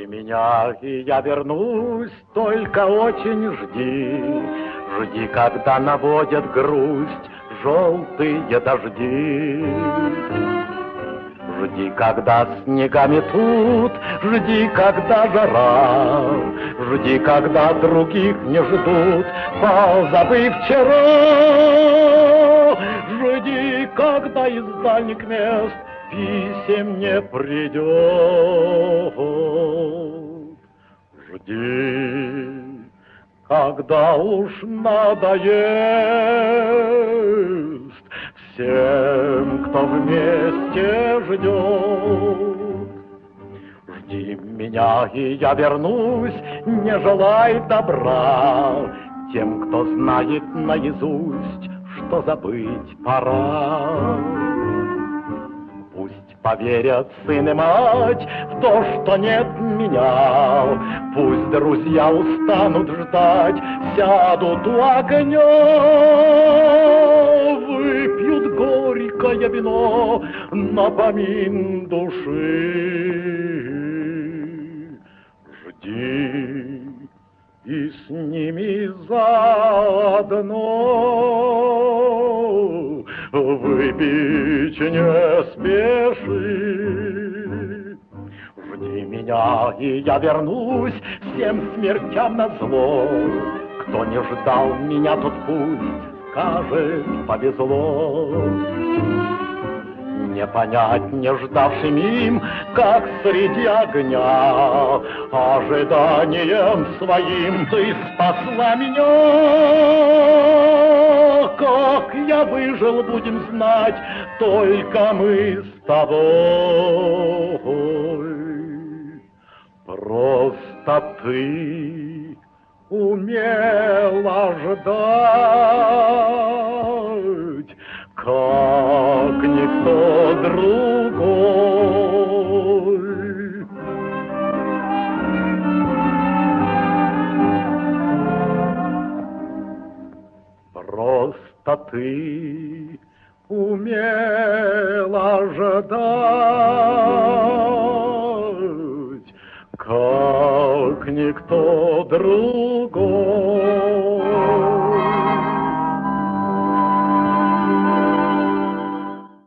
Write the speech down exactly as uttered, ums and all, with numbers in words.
меня, и я вернусь, только очень жди. Жди, когда наводят грусть желтые дожди. Жди, когда снегами тут, жди, когда жара. Жди, когда других не ждут, позабыв вчера. Жди, когда из дальних мест писем не придет. Жди, когда уж надоест всем, кто вместе ждет. Жди меня, и я вернусь, не желай добра тем, кто знает наизусть, что забыть пора. Пусть поверят сын и мать в то, что нет меня. Пусть друзья устанут ждать, сядут у огня, выпьют горькое вино напомин души. Жди, и с ними заодно выпить не спеши. Жди меня, и я вернусь всем смертям назло. Кто не ждал меня, тот пусть скажет, повезло. Не понять не ждавшим им, как среди огня, ожиданием своим ты спасла меня. Как я выжил, будем знать только мы с тобой. Просто ты умела ждать, как никто другой. Просто ты умела ждать, как никто другой.